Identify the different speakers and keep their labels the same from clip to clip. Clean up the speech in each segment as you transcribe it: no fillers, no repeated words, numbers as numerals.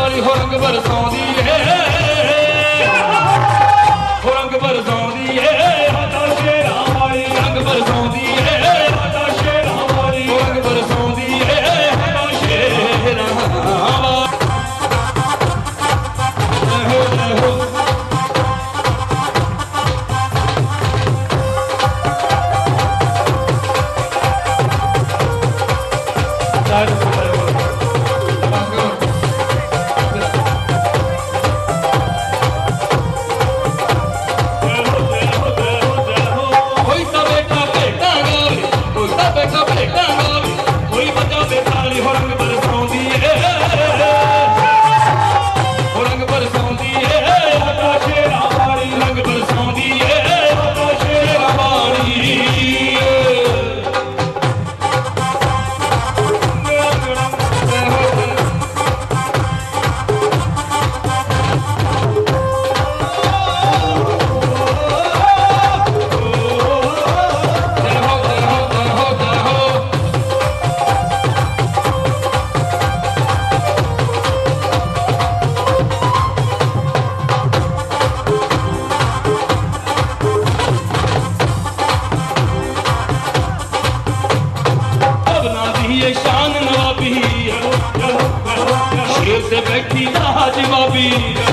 Speaker 1: वाली हो रंग बरसाउंदी है, हो रंग बरसाउंदी है, शेरा वाली रंग बरसाउंदी है, शेरा वाली हो रंग बरसाउंदी है, शेरा से बैठी लाजवाबी,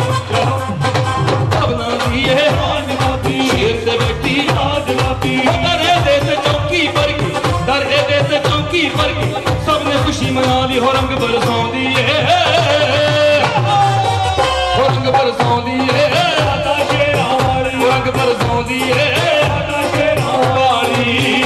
Speaker 1: अब ना दिए लाजवाबी, शेर से बैठी लाजवाबी, डरे देते चौकी पर की, डरे देते चौकी पर की, सबने खुशी मना ली हो रंग बरसाउंदी है, हो रंग बरसाउंदी है, शेरा वाली हो रंग बरसाउंदी है, शेरा वाली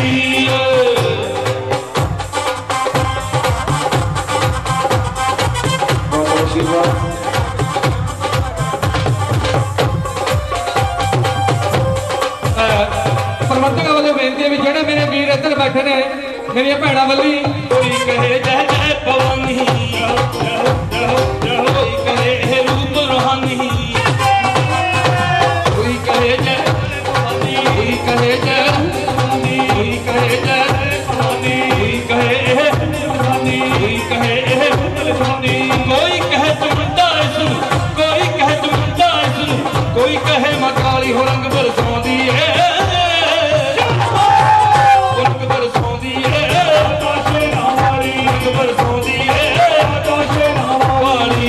Speaker 2: प्रबंधक वाले बेनती है भी जेड़े मेरे वीर इधर बैठे ने मेरी भैन वाली
Speaker 1: कोई कहे जय जय भवानी, कोई कहे रूप रूहानी, कोई कहे जय भवानी, कोई कहे जय भवानी, कोई कहे जय भवानी, कोई कहे भवानी, कोई कहे भवानी, कोई कहे तुमदा सुन, कोई कहे तुमदा सुन, कोई कहे मकाली हो रंग बरसाउंदी है, रंग बरसाउंदी है, शेरा वाली रंग बरसाउंदी है, शेरा वाली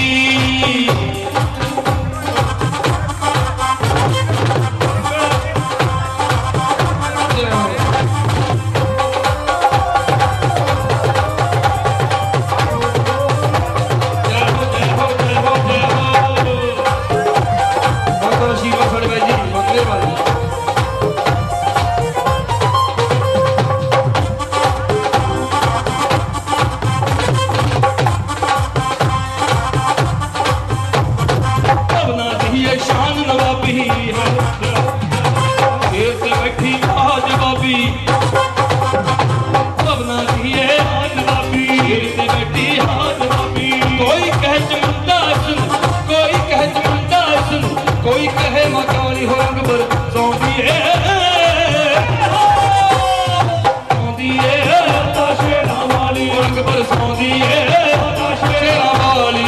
Speaker 1: कोई कहे मकाली हो रंग बरसाउंदी है, शेरा वाली रंग बरसाउंदी है, शेरा वाली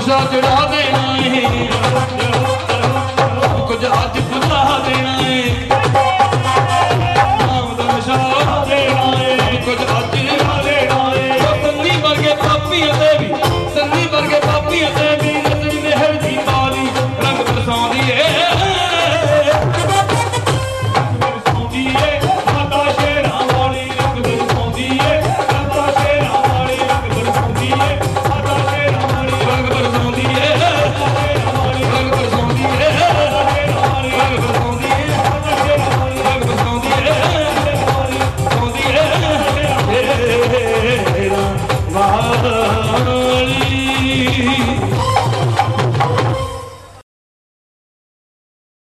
Speaker 1: नशा चढ़ा देना है, कुछ अज बुझा देना है, नाम दा नशा देना है, कुछ अज ला देना है। सन्नी वर्गे पापियां दे भी, सन्नी वर्गे पापियां दे भी नजर मेहर दी बाली रंग बरसाउंदी है, बरसाउंदी है माता शेरां वाली रंग बरसाउंदी है, माता शेरां वाली रंग बरसाउंदी है, माता शेरां वाली रंग बरसाउंदी है, रंग बरसाउंदी है, रंग बरसाउंदी है, रंग बरसाउंदी है, बरसाउंदी है, तेरा वाह